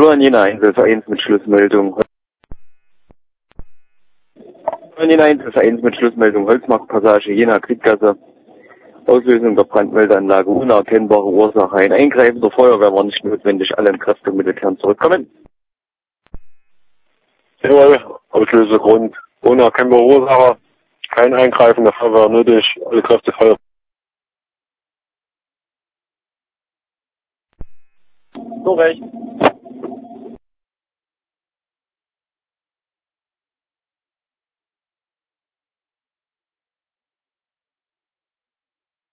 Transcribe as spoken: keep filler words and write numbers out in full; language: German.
Florian Jena Einzel eins mit Schlussmeldung. Florian Jena Einzel eins mit Schlussmeldung. Holzmarktpassage Jena Krieggasse. Auslösung der Brandmeldeanlage unerkennbare Ursache. Ein Eingreifen der Feuerwehr war nicht notwendig. Alle Kräfte Herren zurückkommen. Jawohl, Auslösegrund unerkennbare Ursache. Kein Eingreifen der Feuerwehr nötig. Alle Kräfte Feuer. So recht.